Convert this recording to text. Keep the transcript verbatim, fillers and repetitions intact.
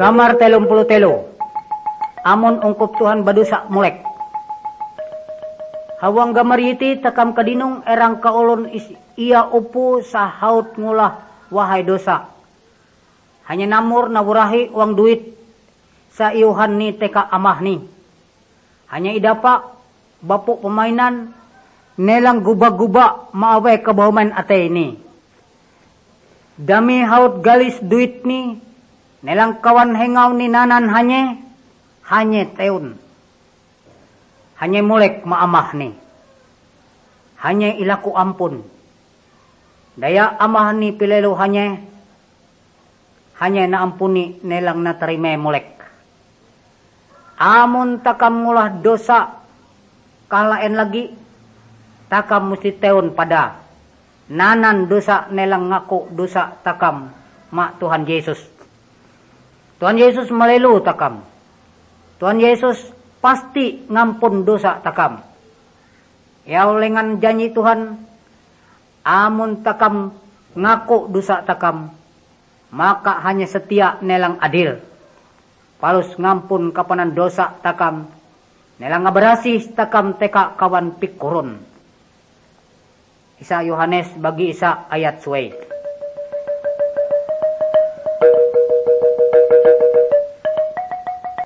Kamar telung puluh telu. Amun ungkup Tuhan badusa mulek. Hawang gamariti takam kadinong erang kaulon is ia upu sa haut ngulah wahai dosa. Hanya namur nawurahi uang duit sa iuhan ni teka amah ni. Hanya idapa bapuk pemainan nelang guba-guba maaway kabahuman ate ini. Dami haut galis duit ni nelang kawan hengaw ni nanan hanye hanye teun. Hanye mulek maamah ni. Hanye ilaku ampun. Daya amah ni pilelo hanye hanye na ampuni nelang na terima mulek. Amun takam ngulah dosa kalaen lagi takam mesti teun pada nanan dosa nelang ngaku dosa takam mak Tuhan Yesus. Tuhan Yesus melelu takam. Tuhan Yesus pasti ngampun dosa takam. Ya lengan janji Tuhan, amun takam ngaku dosa takam, maka hanya setia nelang adil. Palus ngampun kapanan dosa takam, nelang ngaberasih takam teka kawan pikurun. Isa Yohanes bagi Isa ayat suai.